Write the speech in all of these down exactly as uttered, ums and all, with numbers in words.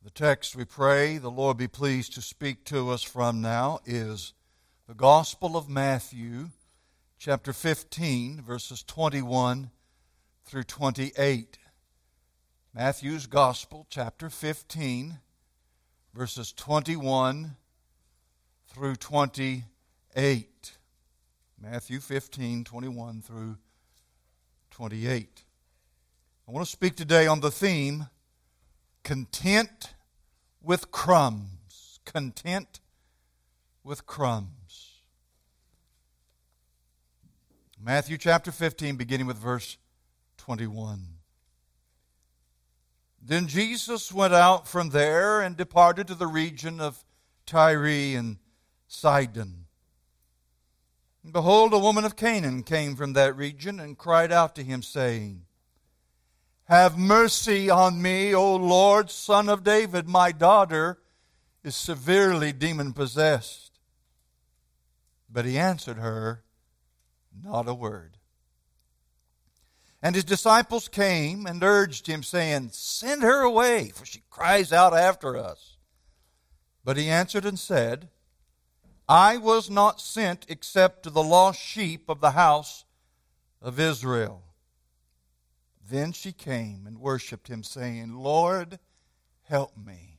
The text we pray the Lord be pleased to speak to us from now is the Gospel of Matthew, chapter fifteen, verses twenty-one through twenty-eight. Matthew's Gospel, chapter fifteen, verses twenty-one through twenty-eight. Matthew fifteen, twenty-one through twenty-eight. I want to speak today on the theme, content with crumbs. Content with crumbs. Matthew chapter fifteen, beginning with verse twenty-one. Then Jesus went out from there and departed to the region of Tyre and Sidon. And behold, a woman of Canaan came from that region and cried out to him, saying, Have mercy on me, O Lord, Son of David. My daughter is severely demon-possessed. But he answered her not a word. And his disciples came and urged him, saying, Send her away, for she cries out after us. But he answered and said, I was not sent except to the lost sheep of the house of Israel. Then she came and worshipped him, saying, Lord, help me.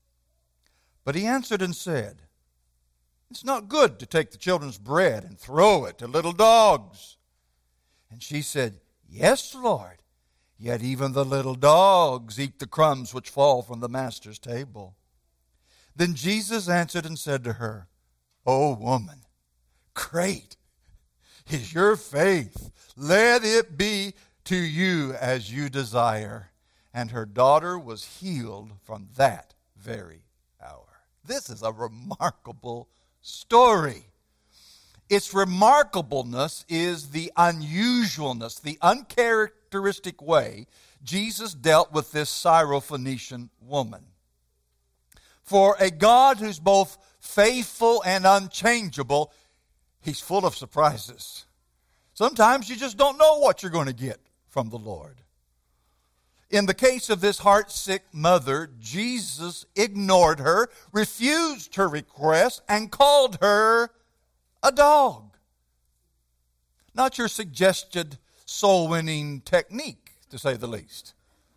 But he answered and said, It's not good to take the children's bread and throw it to little dogs. And she said, Yes, Lord, yet even the little dogs eat the crumbs which fall from the master's table. Then Jesus answered and said to her, O woman, great is your faith. Let it be to you as you desire. And her daughter was healed from that very hour. This is a remarkable story. Its remarkableness is the unusualness, the uncharacteristic way Jesus dealt with this Syrophoenician woman. For a God who's both faithful and unchangeable, he's full of surprises. Sometimes you just don't know what you're going to get from the Lord. In the case of this heart-sick mother, Jesus ignored her, refused her request, and called her a dog. Not your suggested soul-winning technique, to say the least.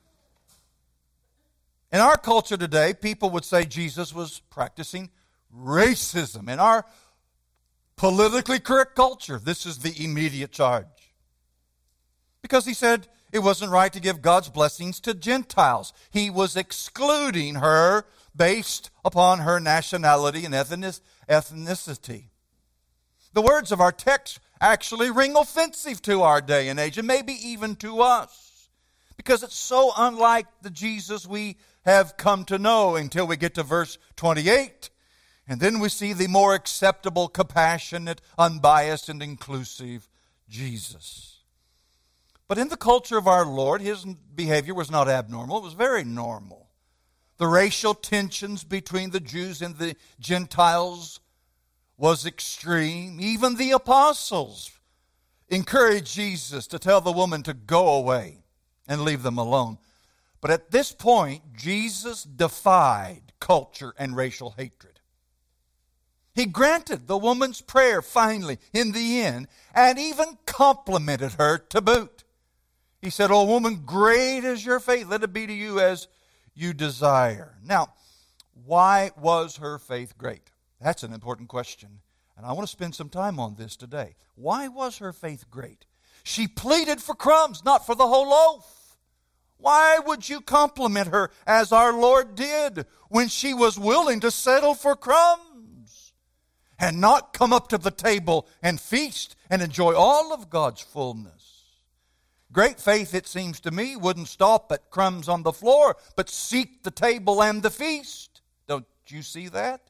In our culture today, people would say Jesus was practicing racism. In our politically correct culture, this is the immediate charge. Because he said it wasn't right to give God's blessings to Gentiles. He was excluding her based upon her nationality and ethnicity. The words of our text actually ring offensive to our day and age, and maybe even to us, because it's so unlike the Jesus we have come to know until we get to verse twenty-eight. And then we see the more acceptable, compassionate, unbiased, and inclusive Jesus. But in the culture of our Lord, his behavior was not abnormal. It was very normal. The racial tensions between the Jews and the Gentiles was extreme. Even the apostles encouraged Jesus to tell the woman to go away and leave them alone. But at this point, Jesus defied culture and racial hatred. He granted the woman's prayer finally in the end, and even complimented her to boot. He said, "O woman, great is your faith. Let it be to you as you desire." Now, why was her faith great? That's an important question, and I want to spend some time on this today. Why was her faith great? She pleaded for crumbs, not for the whole loaf. Why would you compliment her as our Lord did when she was willing to settle for crumbs and not come up to the table and feast and enjoy all of God's fullness? Great faith, it seems to me, wouldn't stop at crumbs on the floor, but seek the table and the feast. Don't you see that?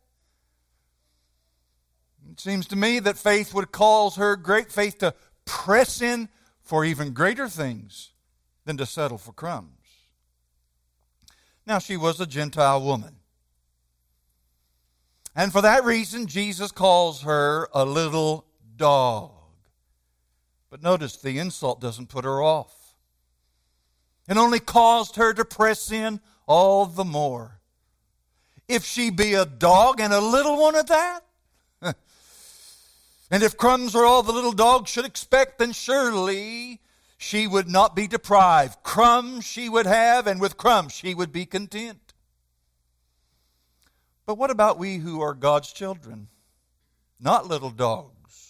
It seems to me that faith would cause her, great faith, to press in for even greater things than to settle for crumbs. Now, she was a Gentile woman. And for that reason, Jesus calls her a little dog. But notice the insult doesn't put her off. It only caused her to press in all the more. if she be a dog and a little one at that? And if crumbs are all the little dog should expect, then surely she would not be deprived. Crumbs she would have, and with crumbs she would be content. But what about we who are God's children? Not little dogs.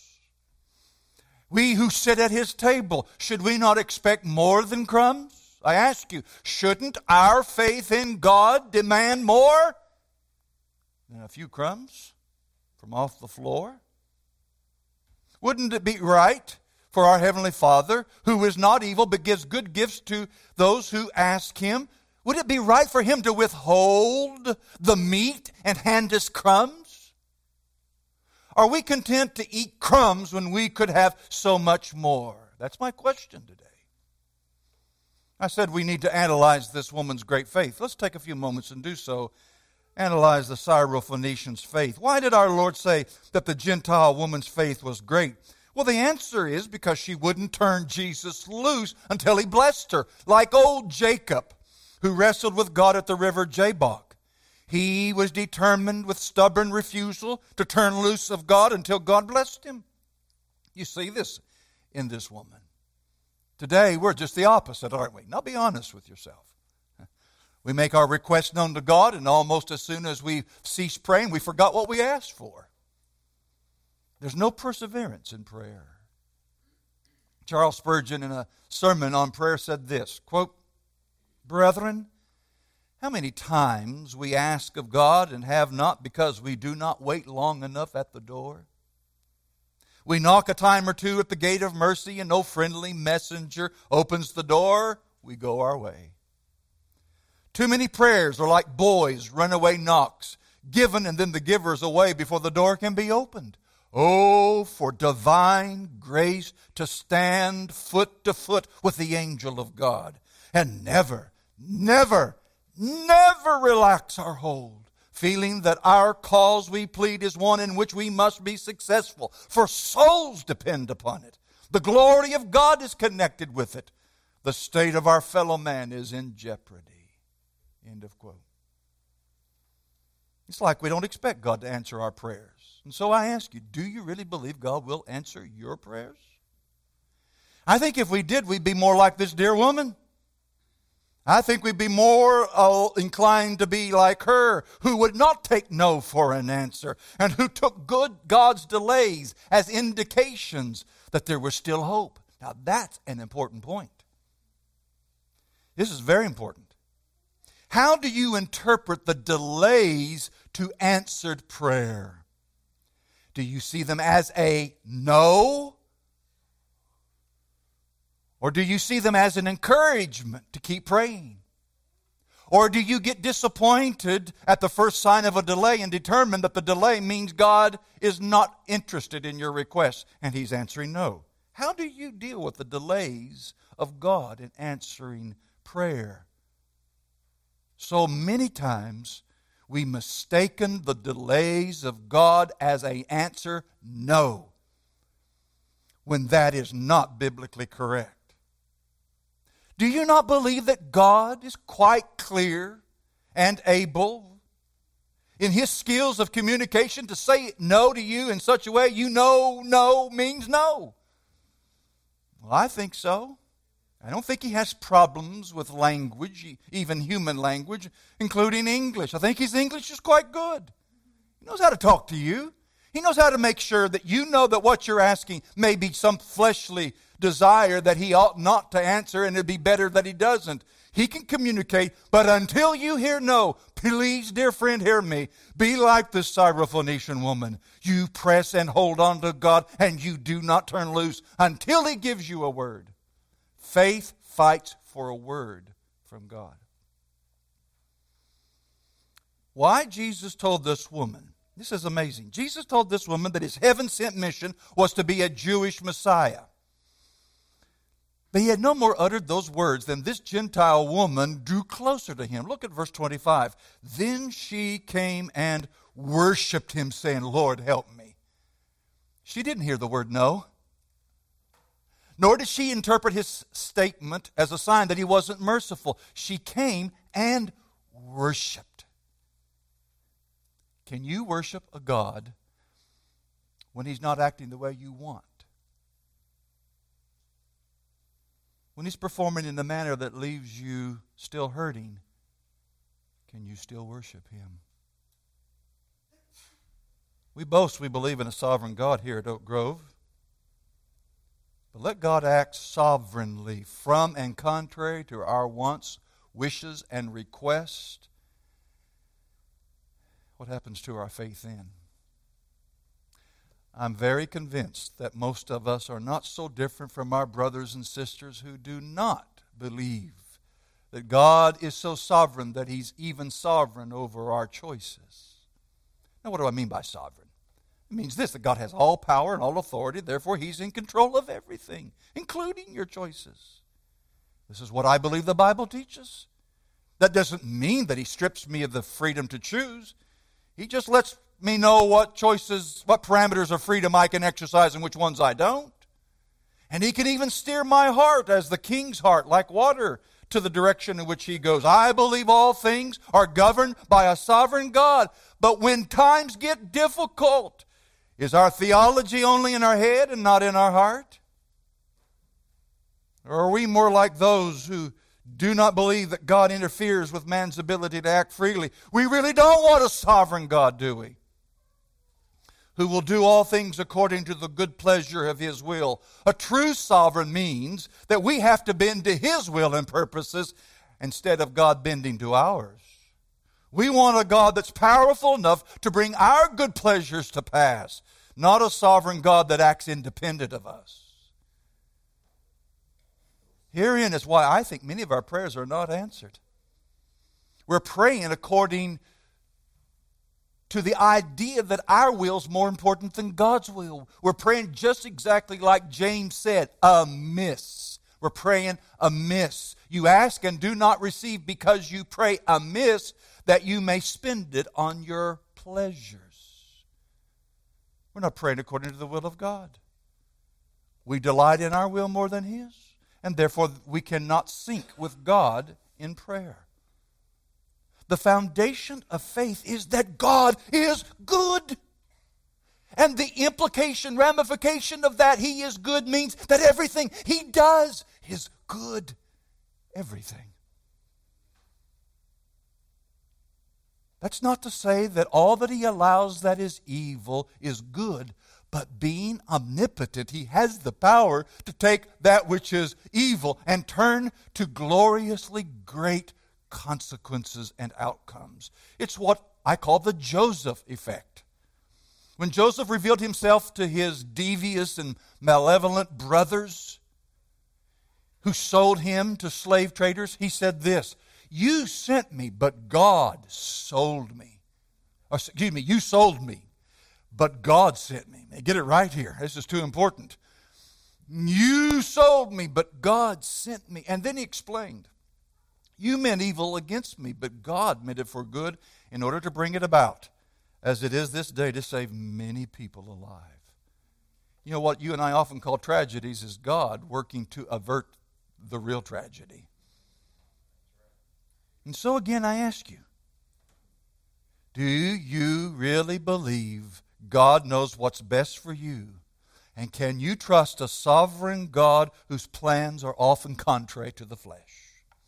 We who sit at His table, should we not expect more than crumbs? I ask you, shouldn't our faith in God demand more than a few crumbs from off the floor? Wouldn't it be right for our Heavenly Father, who is not evil but gives good gifts to those who ask Him, would it be right for Him to withhold the meat and hand us crumbs? Are we content to eat crumbs when we could have so much more? That's my question today. I said we need to analyze this woman's great faith. Let's take a few moments and do so. Analyze the Syrophoenician's faith. Why did our Lord say that the Gentile woman's faith was great? Well, the answer is because she wouldn't turn Jesus loose until He blessed her, like old Jacob, who wrestled with God at the river Jabbok. He was determined with stubborn refusal to turn loose of God until God blessed him. You see this in this woman. Today, we're just the opposite, aren't we? Now, be honest with yourself. We make our requests known to God, and almost as soon as we cease praying, we forgot what we asked for. There's no perseverance in prayer. Charles Spurgeon, in a sermon on prayer, said this, quote, "Brethren, how many times we ask of God and have not because we do not wait long enough at the door? We knock a time or two at the gate of mercy, and no friendly messenger opens the door. We go our way. Too many prayers are like boys' runaway knocks, given and then the giver is away before the door can be opened. Oh, for divine grace to stand foot to foot with the angel of God and never, never, never relax our hold, feeling that our cause we plead is one in which we must be successful, for souls depend upon it. The glory of God is connected with it. The state of our fellow man is in jeopardy." End of quote. It's like we don't expect God to answer our prayers. And so I ask you, do you really believe God will answer your prayers? I think if we did, we'd be more like this dear woman. I think we'd be more uh, inclined to be like her, who would not take no for an answer, and who took good God's delays as indications that there was still hope. Now that's an important point. This is very important. How do you interpret the delays to answered prayer? Do you see them as a no? Or do you see them as an encouragement to keep praying? Or do you get disappointed at the first sign of a delay and determine that the delay means God is not interested in your request and He's answering no? How do you deal with the delays of God in answering prayer? So many times we mistaken the delays of God as an answer no, when that is not biblically correct. Do you not believe that God is quite clear and able in His skills of communication to say no to you in such a way you know no means no? Well, I think so. I don't think He has problems with language, even human language, including English. I think His English is quite good. He knows how to talk to you. He knows how to make sure that you know that what you're asking may be some fleshly desire that He ought not to answer, and it'd be better that He doesn't. He can communicate, but until you hear no, please, dear friend, hear me. Be like this Syrophoenician woman. You press and hold on to God, and you do not turn loose until He gives you a word. Faith fights for a word from God. Why Jesus told this woman, this is amazing. Jesus told this woman that His heaven-sent mission was to be a Jewish Messiah. But He had no more uttered those words than this Gentile woman drew closer to Him. Look at verse twenty-five. Then she came and worshiped Him, saying, Lord, help me. She didn't hear the word no. Nor did she interpret His statement as a sign that He wasn't merciful. She came and worshiped. Can you worship a God when He's not acting the way you want? When He's performing in a manner that leaves you still hurting, can you still worship Him? We boast we believe in a sovereign God here at Oak Grove. But let God act sovereignly from and contrary to our wants, wishes, and requests. What happens to our faith then? I'm very convinced that most of us are not so different from our brothers and sisters who do not believe that God is so sovereign that He's even sovereign over our choices. Now, what do I mean by sovereign? It means this, that God has all power and all authority, therefore He's in control of everything, including your choices. This is what I believe the Bible teaches. That doesn't mean that He strips me of the freedom to choose. He just lets me know what choices, what parameters of freedom I can exercise and which ones I don't. And He can even steer my heart as the king's heart, like water, to the direction in which He goes. I believe all things are governed by a sovereign God. But when times get difficult, is our theology only in our head and not in our heart? Or are we more like those who do not believe that God interferes with man's ability to act freely? We really don't want a sovereign God, do we? Who will do all things according to the good pleasure of His will. A true sovereign means that we have to bend to His will and purposes instead of God bending to ours. We want a God that's powerful enough to bring our good pleasures to pass, not a sovereign God that acts independent of us. Herein is why I think many of our prayers are not answered. We're praying according to the idea that our will is more important than God's will. We're praying just exactly like James said, amiss. We're praying amiss. You ask and do not receive because you pray amiss, that you may spend it on your pleasures. We're not praying according to the will of God. We delight in our will more than His, and therefore we cannot sync with God in prayer. The foundation of faith is that God is good. And the implication, ramification of that He is good means that everything He does is good. Everything. That's not to say that all that He allows that is evil is good, but being omnipotent, He has the power to take that which is evil and turn to gloriously great consequences and outcomes. It's what I call the Joseph effect. When Joseph revealed himself to his devious and malevolent brothers who sold him to slave traders, he said this, "You sent me, but God sold me." Or, excuse me, you sold me, but God sent me. Get it right here. This is too important. You sold me, but God sent me. And then he explained, you meant evil against me, but God meant it for good in order to bring it about, as it is this day, to save many people alive. You know what you and I often call tragedies is God working to avert the real tragedy. And so again, I ask you, do you really believe God knows what's best for you? And can you trust a sovereign God whose plans are often contrary to the flesh?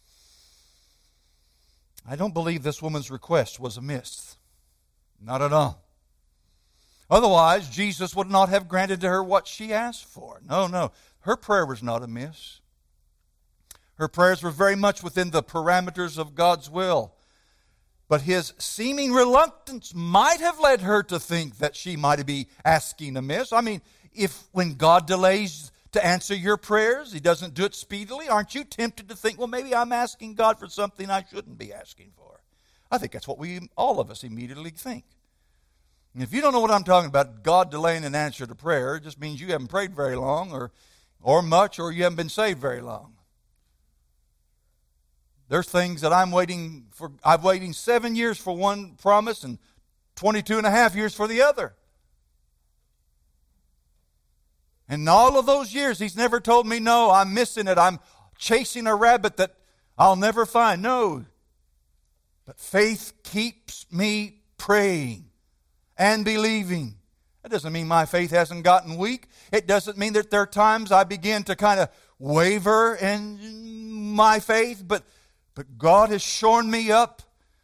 I don't believe this woman's request was amiss. Not at all. Otherwise, Jesus would not have granted to her what she asked for. No, no. Her prayer was not amiss. Her prayers were very much within the parameters of God's will. But His seeming reluctance might have led her to think that she might be asking amiss. I mean, if when God delays to answer your prayers, He doesn't do it speedily, aren't you tempted to think, well, maybe I'm asking God for something I shouldn't be asking for? I think that's what we, all of us, immediately think. And if you don't know what I'm talking about, God delaying an answer to prayer, it just means you haven't prayed very long or, or much, or you haven't been saved very long. There's things that I'm waiting for. I'm waiting seven years for one promise and twenty-two and a half years for the other. And in all of those years, He's never told me, no, I'm missing it. I'm chasing a rabbit that I'll never find. No. But faith keeps me praying. and believing. That doesn't mean my faith hasn't gotten weak. It doesn't mean that there are times I begin to kind of waver in my faith, but, but God has shorn me up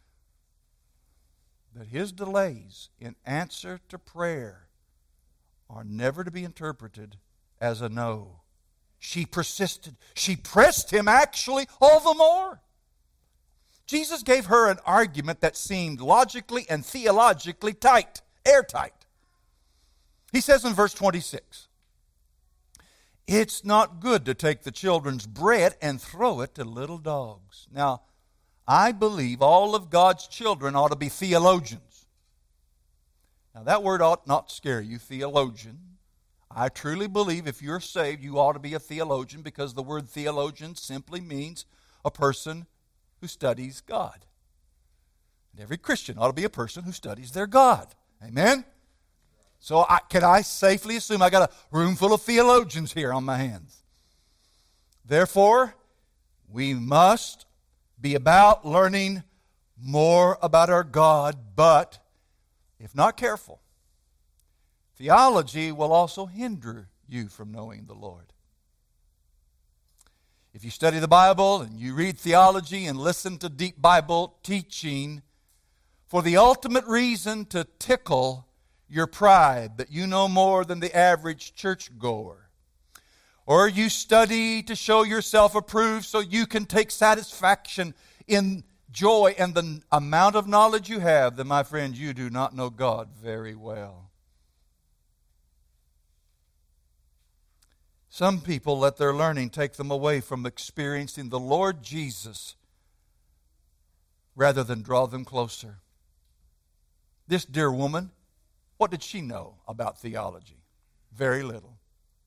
that His delays in answer to prayer are never to be interpreted as a no. She persisted. She pressed Him actually all the more. Jesus gave her an argument that seemed logically and theologically tight, airtight. He says in verse twenty-six, "It's not good to take the children's bread and throw it to little dogs." Now, I believe all of God's children ought to be theologians. Now, that word ought not scare you, theologian. I truly believe if you're saved, you ought to be a theologian, because the word theologian simply means a person who studies God. And every Christian ought to be a person who studies their God. Amen? So I, can I safely assume I got a room full of theologians here on my hands? Therefore, we must be about learning more about our God, but if not careful, theology will also hinder you from knowing the Lord. If you study the Bible and you read theology and listen to deep Bible teaching for the ultimate reason to tickle your pride that you know more than the average churchgoer, or you study to show yourself approved so you can take satisfaction in joy and the amount of knowledge you have, then, my friend, you do not know God very well. Some people let their learning take them away from experiencing the Lord Jesus rather than draw them closer. This dear woman, what did she know about theology? Very little.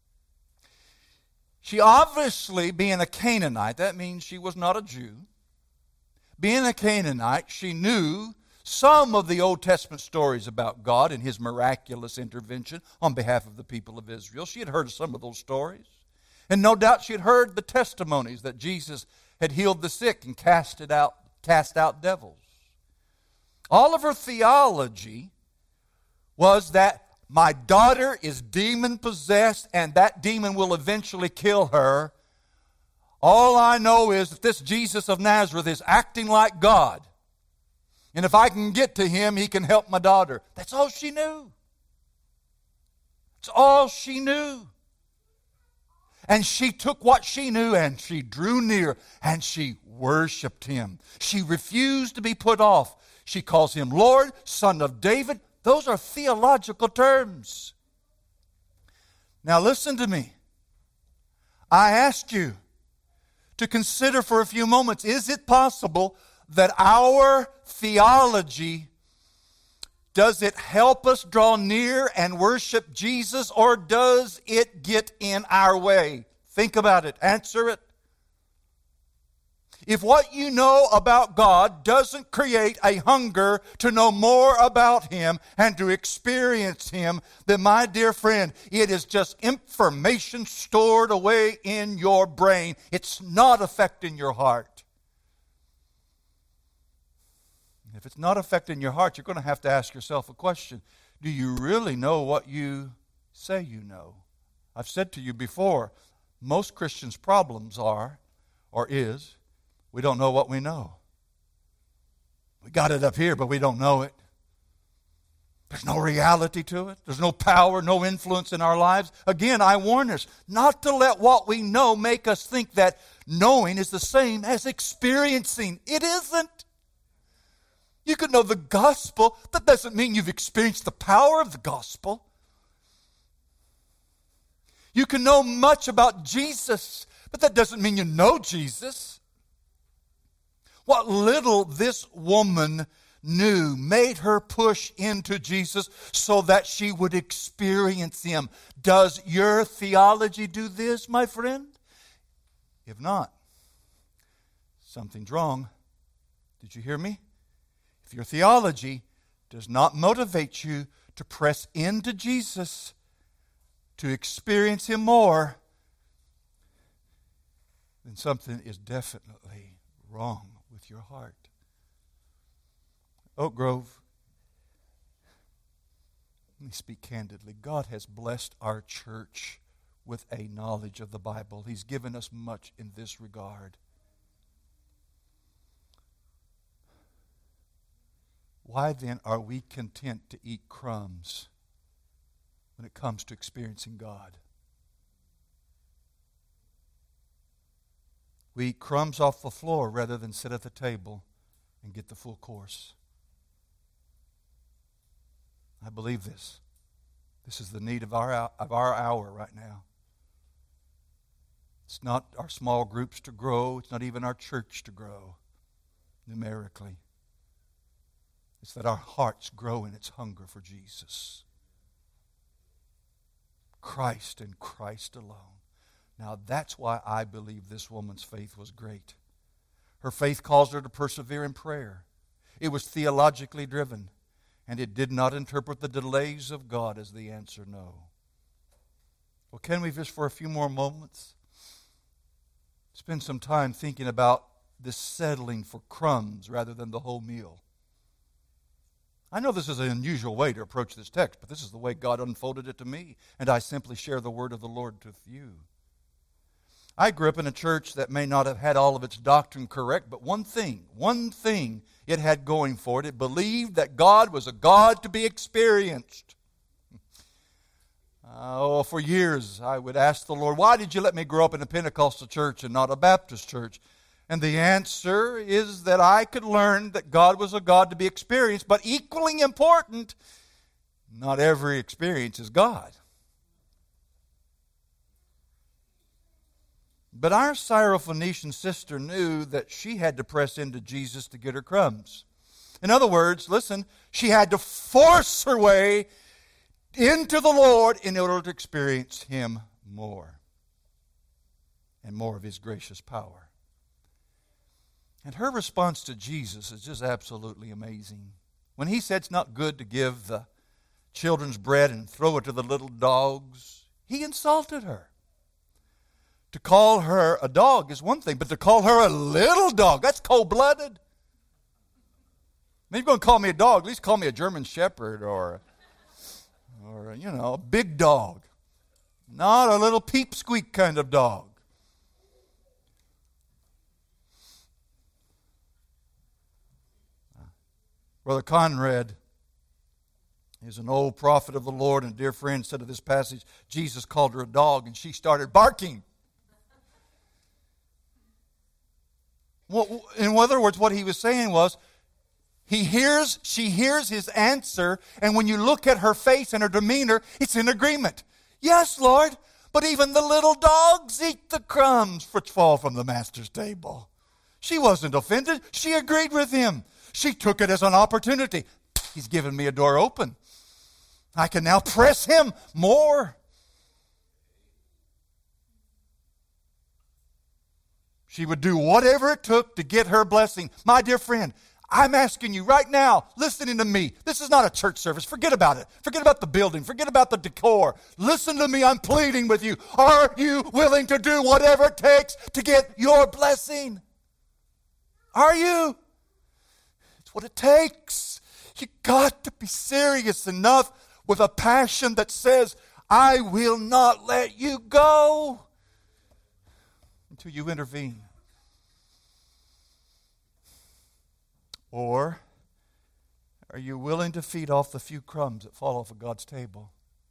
She obviously, being a Canaanite, that means she was not a Jew. Being a Canaanite, she knew some of the Old Testament stories about God and His miraculous intervention on behalf of the people of Israel. She had heard some of those stories. And no doubt she had heard the testimonies that Jesus had healed the sick and cast it out, cast out devils. All of her theology was that my daughter is demon-possessed and that demon will eventually kill her. All I know is that this Jesus of Nazareth is acting like God. And if I can get to Him, He can help my daughter. That's all she knew. That's all she knew. And she took what she knew and she drew near and she worshiped Him. She refused to be put off. She calls Him Lord, Son of David. Those are theological terms. Now listen to me. I asked you to consider for a few moments, is it possible that our theology, does it help us draw near and worship Jesus, or does it get in our way? Think about it. Answer it. If what you know about God doesn't create a hunger to know more about Him and to experience Him, then my dear friend, it is just information stored away in your brain. It's not affecting your heart. If it's not affecting your heart, you're going to have to ask yourself a question. Do you really know what you say you know? I've said to you before, most Christians' problems are, or is, we don't know what we know. We got it up here, but we don't know it. There's no reality to it. There's no power, no influence in our lives. Again, I warn us not to let what we know make us think that knowing is the same as experiencing. It isn't. You can know the gospel. That doesn't mean you've experienced the power of the gospel. You can know much about Jesus, but that doesn't mean you know Jesus. What little this woman knew made her push into Jesus so that she would experience Him. Does your theology do this, my friend? If not, something's wrong. Did you hear me? If your theology does not motivate you to press into Jesus, to experience Him more, then something is definitely wrong with your heart. Oak Grove, me speak candidly. God has blessed our church with a knowledge of the Bible. He's given us much in this regard. Why then are we content to eat crumbs when it comes to experiencing God? We eat crumbs off the floor rather than sit at the table and get the full course. I believe this. This is the need of our, of our hour right now. It's not our small groups to grow. It's not even our church to grow numerically. It's that our hearts grow in its hunger for Jesus. Christ and Christ alone. Now that's why I believe this woman's faith was great. Her faith caused her to persevere in prayer. It was theologically driven, and it did not interpret the delays of God as the answer no. Well, can we just for a few more moments spend some time thinking about this settling for crumbs rather than the whole meal? I know this is an unusual way to approach this text, but this is the way God unfolded it to me, and I simply share the word of the Lord with you. I grew up in a church that may not have had all of its doctrine correct, but one thing, one thing it had going for it. It believed that God was a God to be experienced. Oh, for years I would ask the Lord, why did you let me grow up in a Pentecostal church and not a Baptist church? And the answer is that I could learn that God was a God to be experienced, but equally important, not every experience is God. But our Syrophoenician sister knew that she had to press into Jesus to get her crumbs. In other words, listen, she had to force her way into the Lord in order to experience Him more and more of His gracious power. And her response to Jesus is just absolutely amazing. When He said it's not good to give the children's bread and throw it to the little dogs, He insulted her. To call her a dog is one thing, but to call her a little dog, that's cold-blooded. If you're going to call me a dog, at least call me a German Shepherd or, or you know, a big dog. Not a little peep squeak kind of dog. Brother Conrad is an old prophet of the Lord and a dear friend, said of this passage, Jesus called her a dog and she started barking. Well, in other words, what he was saying was, he hears, she hears his answer, and when you look at her face and her demeanor, it's in agreement. Yes, Lord, but even the little dogs eat the crumbs which fall from the master's table. She wasn't offended. She agreed with him. She took it as an opportunity. He's given me a door open. I can now press him more. She would do whatever it took to get her blessing. My dear friend, I'm asking you right now, listening to me. This is not a church service. Forget about it. Forget about the building. Forget about the decor. Listen to me. I'm pleading with you. Are you willing to do whatever it takes to get your blessing? Are you? It's what it takes. You got to be serious enough with a passion that says, I will not let you go until you intervene. Or are you willing to feed off the few crumbs that fall off of God's table?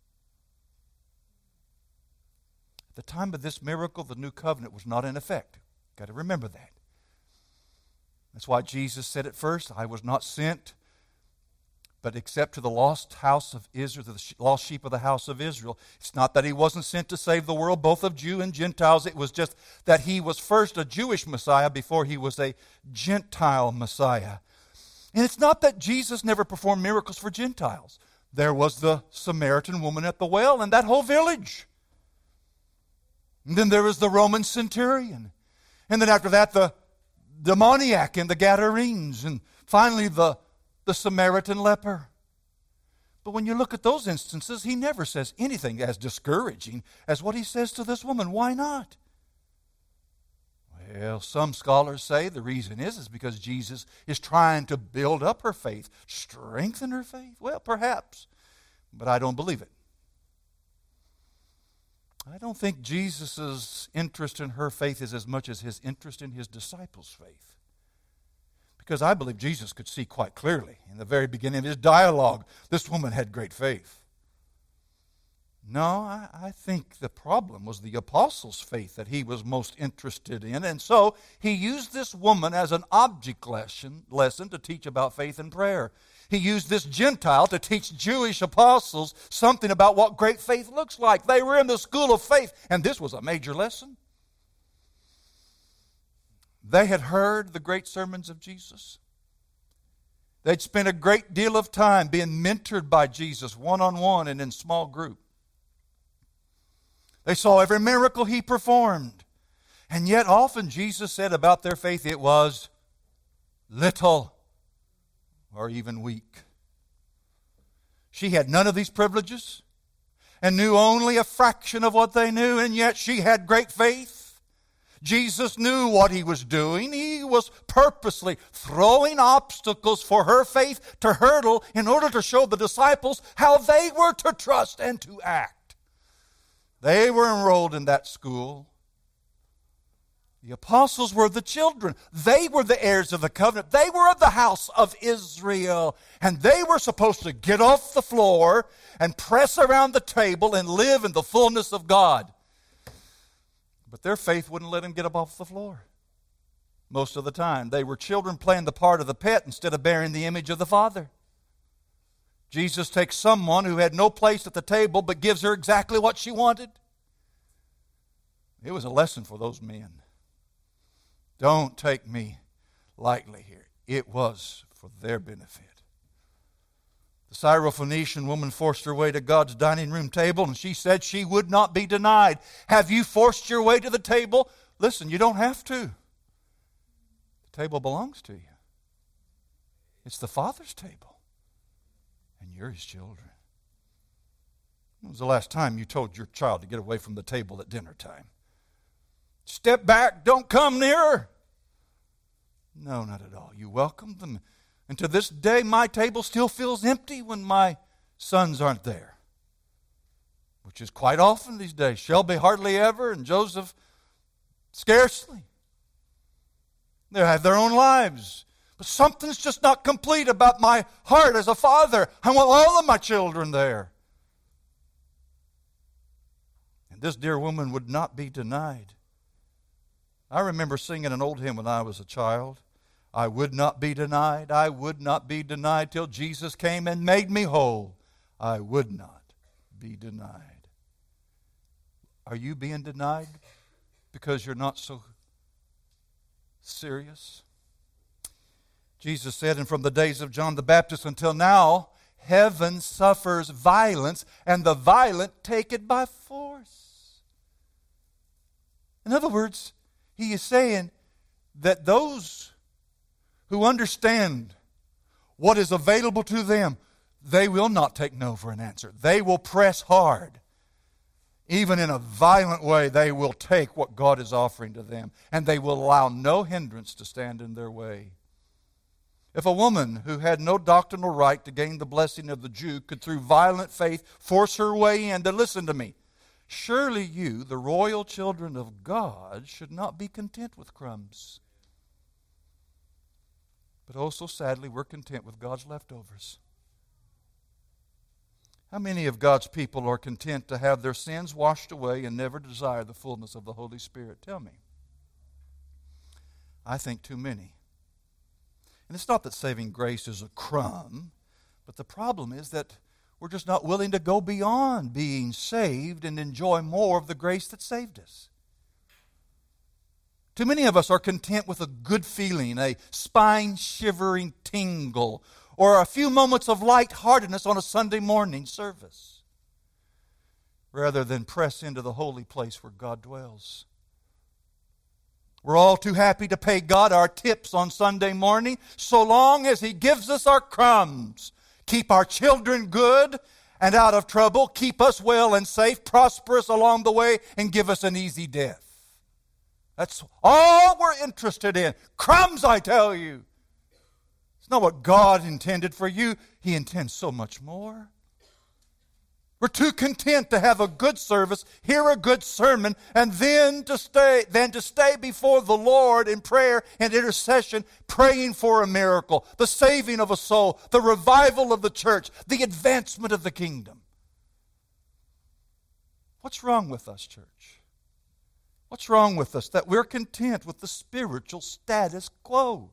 At the time of this miracle, the new covenant was not in effect. Got to remember that. That's why Jesus said at first, I was not sent but except to the lost house of Israel, to the lost sheep of the house of Israel. It's not that he wasn't sent to save the world, both of Jew and Gentiles. It was just that he was first a Jewish Messiah before he was a Gentile Messiah. And it's not that Jesus never performed miracles for Gentiles. There was the Samaritan woman at the well and that whole village. And then there was the Roman centurion. And then after that, the demoniac and the Gadarenes. And finally, the, the Samaritan leper. But when you look at those instances, he never says anything as discouraging as what he says to this woman. Why not? Well, some scholars say the reason is, is because Jesus is trying to build up her faith, strengthen her faith. Well, perhaps. but I don't believe it. I don't think Jesus' interest in her faith is as much as his interest in his disciples' faith. Because I believe Jesus could see quite clearly in the very beginning of his dialogue, this woman had great faith. No, I, I think the problem was the apostles' faith that he was most interested in. And so he used this woman as an object lesson, lesson to teach about faith and prayer. He used this Gentile to teach Jewish apostles something about what great faith looks like. They were in the school of faith, and this was a major lesson. They had heard the great sermons of Jesus. They'd spent a great deal of time being mentored by Jesus one-on-one and in small group. They saw every miracle he performed. And yet often Jesus said about their faith it was little or even weak. She had none of these privileges and knew only a fraction of what they knew, and yet she had great faith. Jesus knew what he was doing. He was purposely throwing obstacles for her faith to hurdle in order to show the disciples how they were to trust and to act. They were enrolled in that school. The apostles were the children. They were the heirs of the covenant. They were of the house of Israel. And they were supposed to get off the floor and press around the table and live in the fullness of God. But their faith wouldn't let them get up off the floor. Most of the time, they were children playing the part of the pet instead of bearing the image of the Father. Jesus takes someone who had no place at the table but gives her exactly what she wanted. It was a lesson for those men. Don't take me lightly here. It was for their benefit. The Syrophoenician woman forced her way to God's dining room table, and she said she would not be denied. Have you forced your way to the table? Listen, you don't have to. The table belongs to you. It's the Father's table, and you're His children. When was the last time you told your child to get away from the table at dinner time? Step back, don't come nearer. No, not at all. You welcomed them. And to this day, my table still feels empty when my sons aren't there, which is quite often these days. Shelby hardly ever, and Joseph scarcely. They have their own lives. But something's just not complete about my heart as a father. I want all of my children there. And this dear woman would not be denied. I remember singing an old hymn when I was a child. I would not be denied, I would not be denied till Jesus came and made me whole. I would not be denied. Are you being denied because you're not so serious? Jesus said, and from the days of John the Baptist until now, heaven suffers violence, and the violent take it by force. In other words, he is saying that those who understand what is available to them, they will not take no for an answer. They will press hard. Even in a violent way, they will take what God is offering to them, and they will allow no hindrance to stand in their way. If a woman who had no doctrinal right to gain the blessing of the Jew could through violent faith force her way in, to listen to me, surely you, the royal children of God, should not be content with crumbs. But also, sadly, we're content with God's leftovers. How many of God's people are content to have their sins washed away and never desire the fullness of the Holy Spirit? Tell me. I think too many. And it's not that saving grace is a crumb, but the problem is that we're just not willing to go beyond being saved and enjoy more of the grace that saved us. Too many of us are content with a good feeling, a spine-shivering tingle, or a few moments of lightheartedness on a Sunday morning service, rather than press into the holy place where God dwells. We're all too happy to pay God our tips on Sunday morning, so long as He gives us our crumbs. Keep our children good and out of trouble, keep us well and safe, prosperous along the way, and give us an easy death. That's all we're interested in. Crumbs, I tell you. It's not what God intended for you. He intends so much more. We're too content to have a good service, hear a good sermon, and then to stay, then to stay before the Lord in prayer and intercession, praying for a miracle, the saving of a soul, the revival of the church, the advancement of the kingdom. What's wrong with us, church? What's wrong with us that we're content with the spiritual status quo?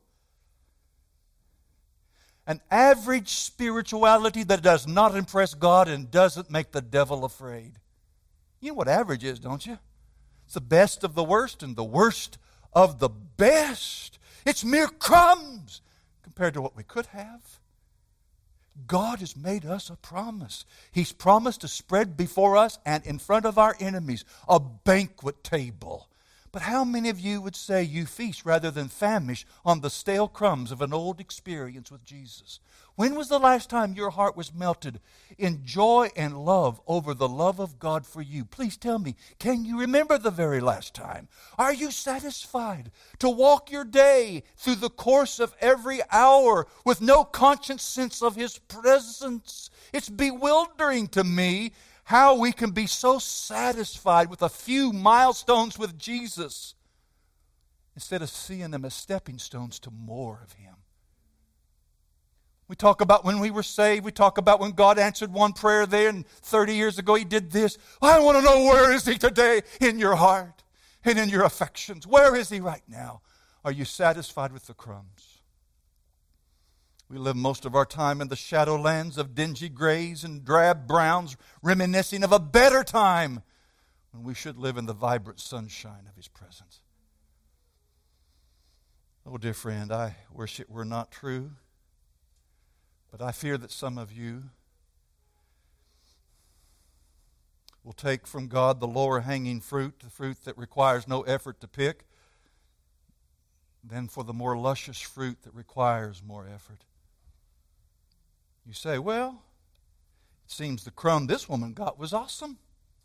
An average spirituality that does not impress God and doesn't make the devil afraid. You know what average is, don't you? It's the best of the worst and the worst of the best. It's mere crumbs compared to what we could have. God has made us a promise. He's promised to spread before us and in front of our enemies a banquet table. But how many of you would say you feast rather than famish on the stale crumbs of an old experience with Jesus? When was the last time your heart was melted in joy and love over the love of God for you? Please tell me, can you remember the very last time? Are you satisfied to walk your day through the course of every hour with no conscious sense of His presence? It's bewildering to me how we can be so satisfied with a few milestones with Jesus instead of seeing them as stepping stones to more of Him. We talk about when we were saved. We talk about when God answered one prayer there and thirty years ago He did this. I want to know, where is He today in your heart and in your affections? Where is He right now? Are you satisfied with the crumbs? We live most of our time in the shadowlands of dingy grays and drab browns, reminiscing of a better time when we should live in the vibrant sunshine of His presence. Oh, dear friend, I wish it were not true, but I fear that some of you will take from God the lower hanging fruit, the fruit that requires no effort to pick, than for the more luscious fruit that requires more effort. You say, well, it seems the crumb this woman got was awesome.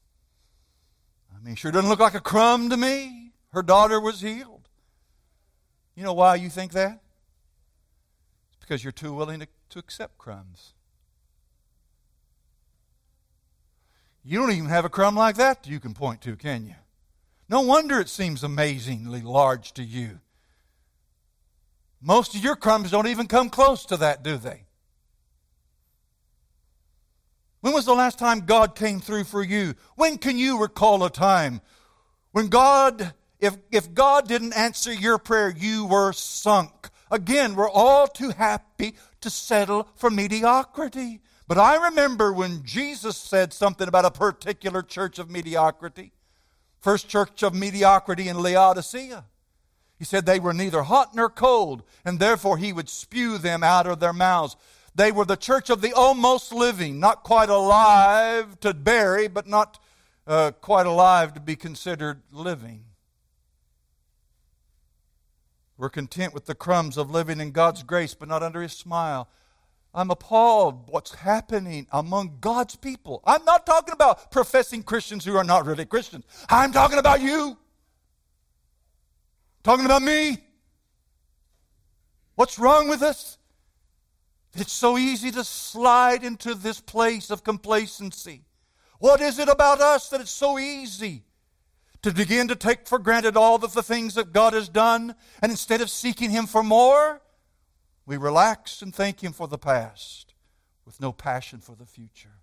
I mean, sure doesn't look like a crumb to me. Her daughter was healed. You know why you think that? It's because you're too willing to, to accept crumbs. You don't even have a crumb like that you can point to, can you? No wonder it seems amazingly large to you. Most of your crumbs don't even come close to that, do they? When was the last time God came through for you? When can you recall a time when God, if, if God didn't answer your prayer, you were sunk? Again, we're all too happy to settle for mediocrity. But I remember when Jesus said something about a particular church of mediocrity. First church of mediocrity in Laodicea. He said they were neither hot nor cold, and therefore He would spew them out of their mouths. They were the church of the almost living, not quite alive to bury, but not uh, quite alive to be considered living. We're content with the crumbs of living in God's grace, but not under His smile. I'm appalled what's happening among God's people. I'm not talking about professing Christians who are not really Christians. I'm talking about you. Talking about me. What's wrong with us? It's so easy to slide into this place of complacency. What is it about us that it's so easy to begin to take for granted all of the things that God has done, and instead of seeking Him for more, we relax and thank Him for the past with no passion for the future?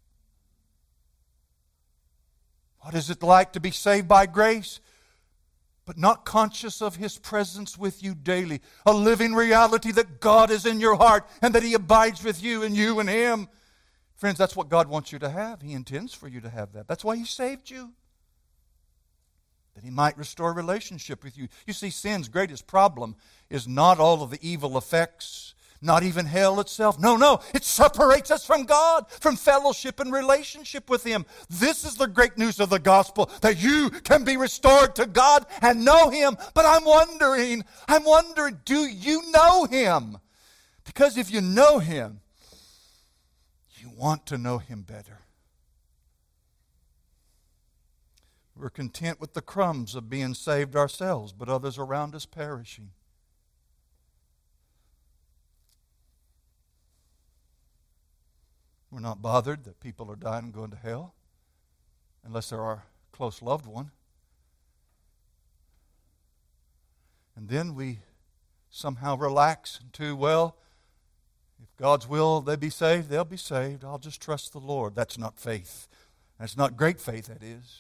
What is it like to be saved by grace, but not conscious of His presence with you daily? A living reality that God is in your heart and that He abides with you and you and Him. Friends, that's what God wants you to have. He intends for you to have that. That's why He saved you. That He might restore relationship with you. You see, sin's greatest problem is not all of the evil effects, not even hell itself. No, no, it separates us from God, from fellowship and relationship with Him. This is the great news of the gospel, that you can be restored to God and know Him. But I'm wondering, I'm wondering, do you know Him? Because if you know Him, you want to know Him better. We're content with the crumbs of being saved ourselves, but others around us perishing. We're not bothered that people are dying and going to hell, unless they're our close loved one. And then we somehow relax into, well, if God's will they be saved, they'll be saved. I'll just trust the Lord. That's not faith. That's not great faith, that is.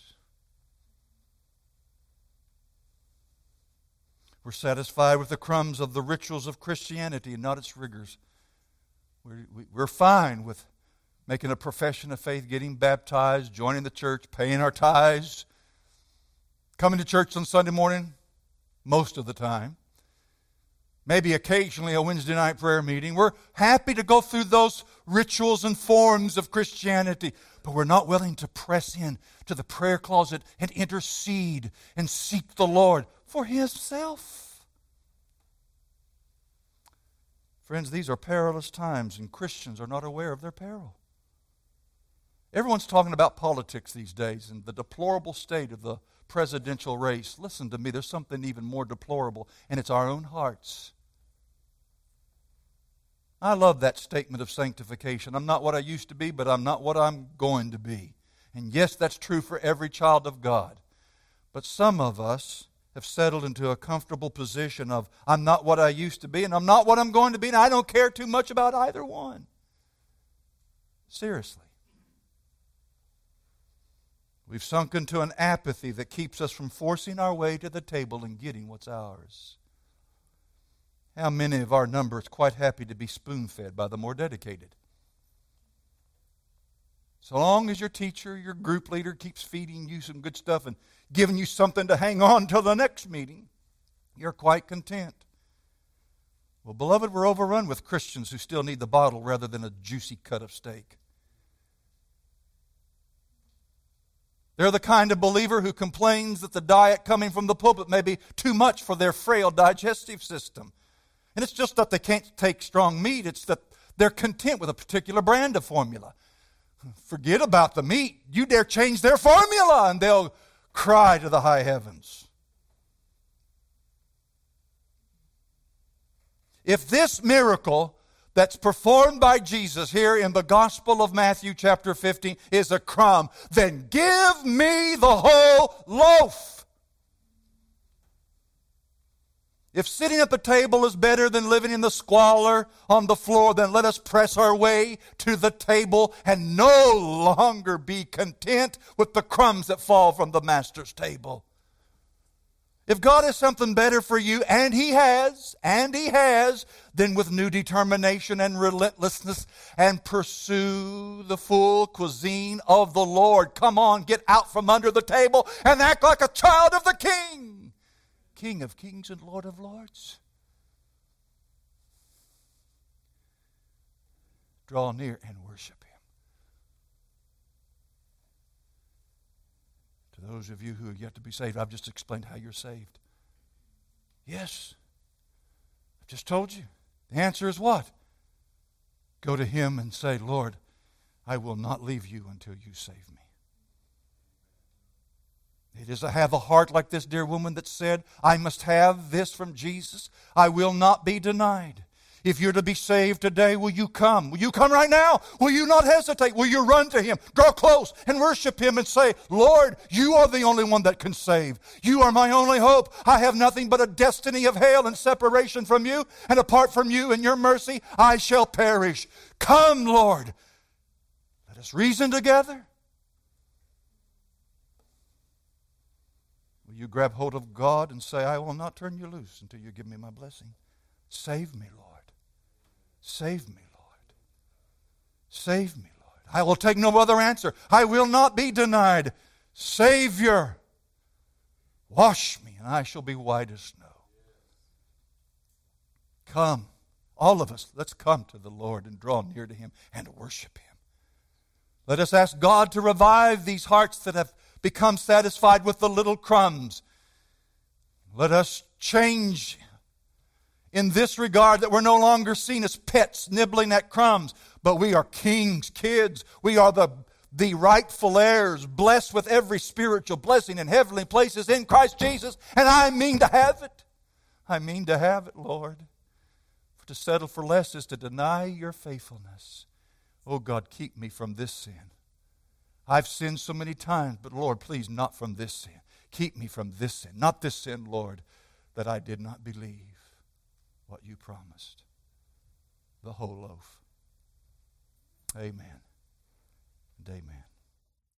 We're satisfied with the crumbs of the rituals of Christianity and not its rigors. We're, we're fine with making a profession of faith, getting baptized, joining the church, paying our tithes, coming to church on Sunday morning most of the time. Maybe occasionally a Wednesday night prayer meeting. We're happy to go through those rituals and forms of Christianity, but we're not willing to press in to the prayer closet and intercede and seek the Lord for Himself. Friends, these are perilous times, and Christians are not aware of their peril. Everyone's talking about politics these days and the deplorable state of the presidential race. Listen to me, there's something even more deplorable, and it's our own hearts. I love that statement of sanctification. I'm not what I used to be, but I'm not what I'm going to be. And yes, that's true for every child of God. But some of us have settled into a comfortable position of, I'm not what I used to be, and I'm not what I'm going to be, and I don't care too much about either one. Seriously. We've sunk into an apathy that keeps us from forcing our way to the table and getting what's ours. How many of our number is quite happy to be spoon-fed by the more dedicated? So long as your teacher, your group leader keeps feeding you some good stuff and giving you something to hang on till the next meeting, you're quite content. Well, beloved, we're overrun with Christians who still need the bottle rather than a juicy cut of steak. They're the kind of believer who complains that the diet coming from the pulpit may be too much for their frail digestive system. And it's just that they can't take strong meat. It's that they're content with a particular brand of formula. Forget about the meat. You dare change their formula and they'll cry to the high heavens. If this miracle that's performed by Jesus here in the Gospel of Matthew chapter fifteen is a crumb, then give me the whole loaf. If sitting at the table is better than living in the squalor on the floor, then let us press our way to the table and no longer be content with the crumbs that fall from the Master's table. If God has something better for you, and He has, and He has, then with new determination and relentlessness and pursue the full cuisine of the Lord. Come on, get out from under the table and act like a child of the King. King of kings and Lord of lords. Draw near and worship Him. To those of you who are yet to be saved, I've just explained how you're saved. Yes. I've just told you. The answer is what? Go to Him and say, Lord, I will not leave you until you save me. It is to have a heart like this dear woman that said, I must have this from Jesus. I will not be denied. If you're to be saved today, will you come? Will you come right now? Will you not hesitate? Will you run to Him, draw close and worship Him and say, Lord, you are the only one that can save. You are my only hope. I have nothing but a destiny of hell and separation from you. And apart from you and your mercy, I shall perish. Come, Lord. Let us reason together. You grab hold of God and say, I will not turn you loose until you give me my blessing. Save me, Lord. Save me, Lord. Save me, Lord. I will take no other answer. I will not be denied. Savior, wash me and I shall be white as snow. Come, all of us, let's come to the Lord and draw near to Him and worship Him. Let us ask God to revive these hearts that have become satisfied with the little crumbs. Let us change in this regard, that we're no longer seen as pets nibbling at crumbs, but we are King's kids. We are the, the rightful heirs, blessed with every spiritual blessing in heavenly places in Christ Jesus, and I mean to have it. I mean to have it, Lord. For to settle for less is to deny your faithfulness. Oh God, keep me from this sin. I've sinned so many times, but Lord, please, not from this sin. Keep me from this sin. Not this sin, Lord, that I did not believe what you promised. The whole loaf. Amen and amen.